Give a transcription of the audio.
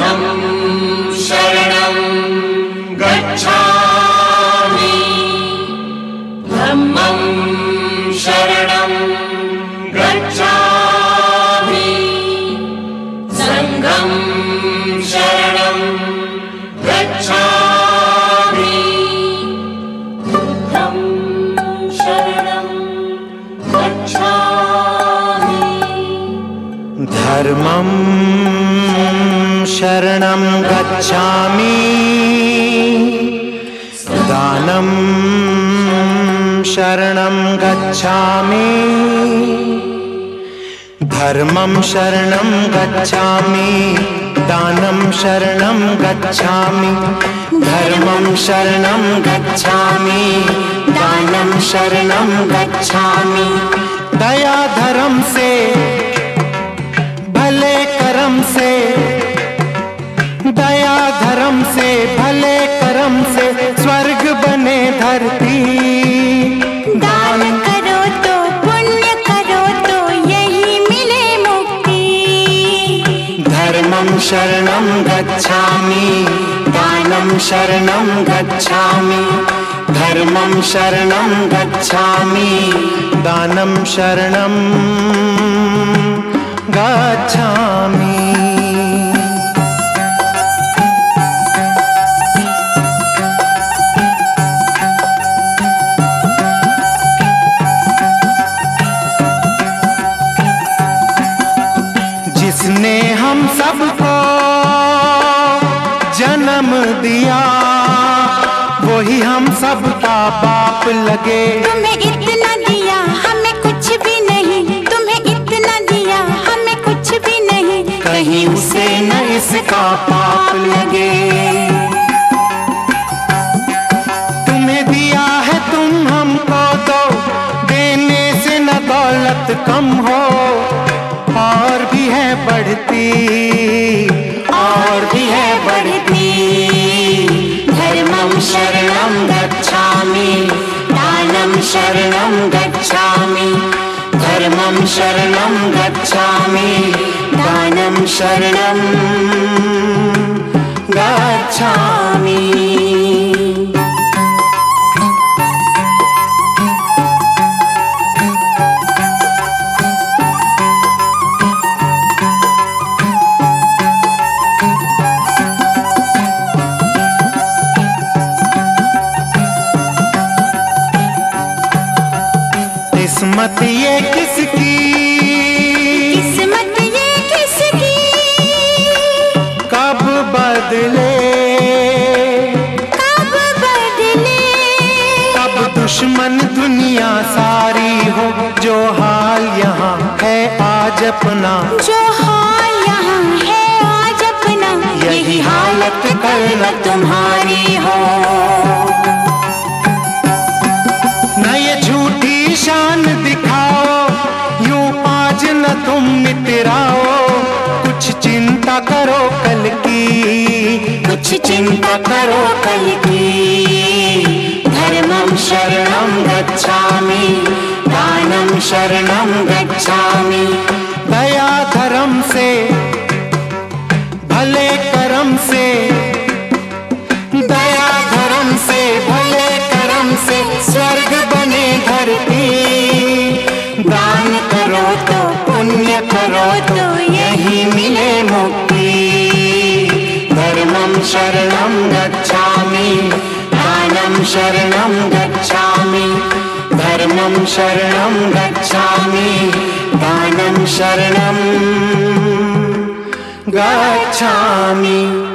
बुद्धं शरणं गच्छामि, धम्मं शरणं गच्छामि, संघं शरणं गच्छामि, बुद्धं शरणं गच्छामि, धर्मं शरणं गच्छामि, दानं शरणं गच्छामि, धर्मं शरणं गच्छामि, दानं शरणं गच्छामि, धर्मं शरणं गच्छामि, दानं शरणं गच्छामि। दया धर्म से भले कर्म से, दया धर्म से भले कर्म से स्वर्ग बने धरती। दान करो तो पुण्य करो तो यही मिले मुक्ति। धर्मं शरणं गच्छामि, दानं शरणं गच्छामि, धर्मं शरणं गच्छामि, दानं शरणं गच्छामि। जिसने हम सबको जन्म दिया वही हम सबका बाप लगे। तुम्हें इतना दिया हमें कुछ भी नहीं, तुम्हें इतना दिया हमें कुछ भी नहीं, कहीं उसे न इसका पाप लगे। तुम्हें दिया है तुम हमको दो, देने से न दौलत कम हो, और भी है बढ़ती, और भी है बढ़ती। धर्मं शरणं गच्छामि, दानं शरणं गच्छामि, धर्मं शरणं गच्छामि, दानं शरणं गच्छामि। किस्मत ये किसकी, किस्मत ये किसकी, कब बदले, कब बदले। कब दुश्मन दुनिया सारी हो, जो हाल यहाँ है आज अपना, जो हाल यहाँ है आज अपना, यही हालत कल न तुम्हारी हो। न ये झूठी शान दिखाओ, यूं आज न तुम मितराओ, कुछ चिंता करो कल की, कुछ चिंता करो कल की। धर्मं शरणं गच्छामि, दानं शरणं गच्छामि, दया धर्म से भले कर्म से, दया धर्म से भले कर्म से स्वर्ग बने धरती। दान करो तो पुण्य करो तो यही मिले मुक्ति। धर्मं शरणं गच्छामि, दानं शरणं गच्छामि, धर्मं शरणं गच्छामि, दानं शरणं गच्छामि।